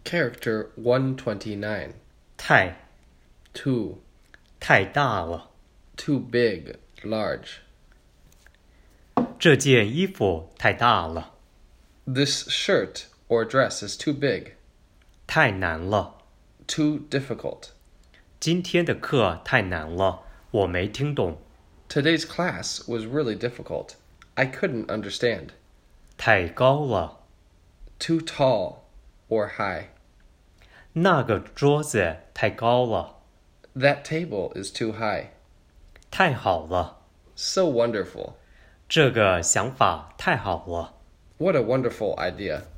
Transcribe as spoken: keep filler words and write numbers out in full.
Character one twenty-nine. 太 Too. 太大了， Too big, large. 这件衣服太大了， This shirt or dress is too big. 太难了， Too difficult. 今天的课太难了，我没听懂。 Today's class was really difficult. I couldn't understand. 太高了， Too tall or high. 那个桌子太高了， That table is too high. 太好了， So wonderful. 这个想法太好了。 What a wonderful idea.